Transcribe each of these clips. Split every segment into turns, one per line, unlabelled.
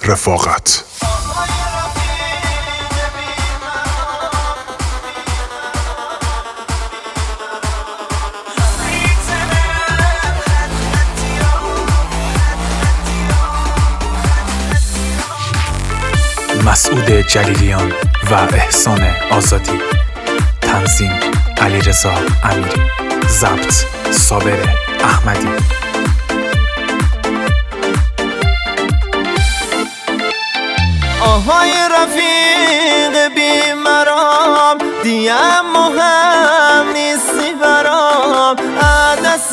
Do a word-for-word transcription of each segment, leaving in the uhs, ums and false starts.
رفاقت.
مسعود جلیلیان و احسان آزادی. تنظیم علیرضا امیری. ضبط صابر احمدی.
آهای رفیق بی مرام، دیم مهم نیستی برام. عدس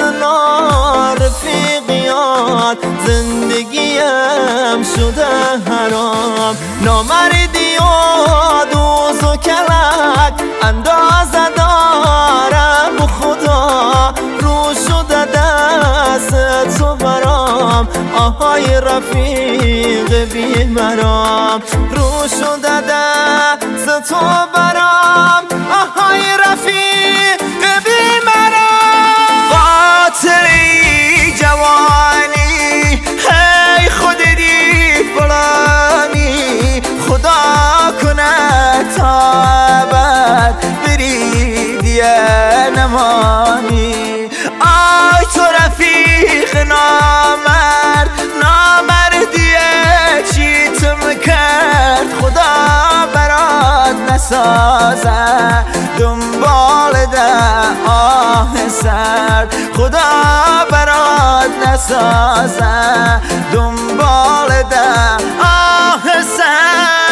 رفیقیات زندگیم شده حرام. نامردی و دوز و کلک اندازه دارم و خدا رو شده دست تو برام. آهای رفیق بی مرام، رو شده دست تو برام. آهای رفیق بی مرام، قاطعی جوانی، هی خودی فلانی. خدا کنه تا ابد بری دیگه نمانی. آی تو رفیق نامرد، نامردیه چی تو میکرد. خدا برات نسازه دنبال ده آه سرد. خدا برات نسازه دنبال ده آه سرد.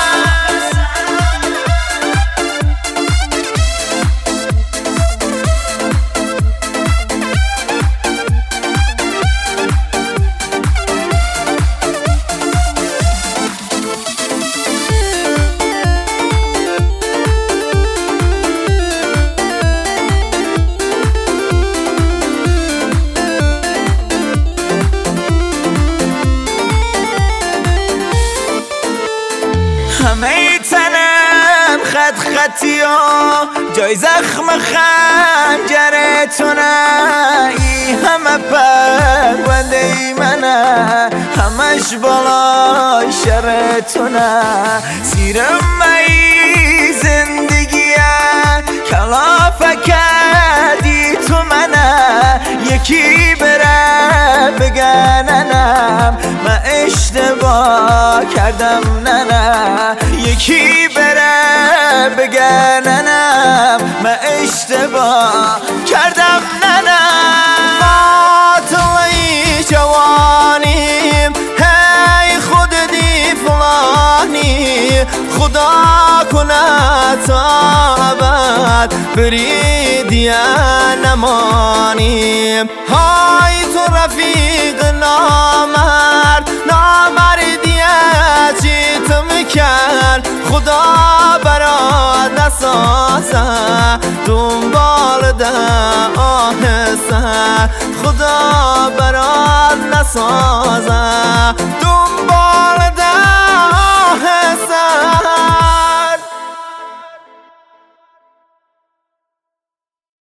همه تنم خط خطی ها، جای زخم خنجرتونه. ای همه پرونده ای منه، همش بالای شرتونه. سیرم ای زندگیه کلافه کردی تو منه. یکی بره بگننم من اشتباه کردم نه نه. یکی بره بگننم من اشتباه کردم نه نه. باطلی جوانیم، هی خود دی فلانی. خدا کنه تا ابد بری دیگه نمانیم. های تو رفیق نامرد، نامردیه چی تو میکرد. خدا برات نسازه دنبال ده آه سر. خدا برات نسازه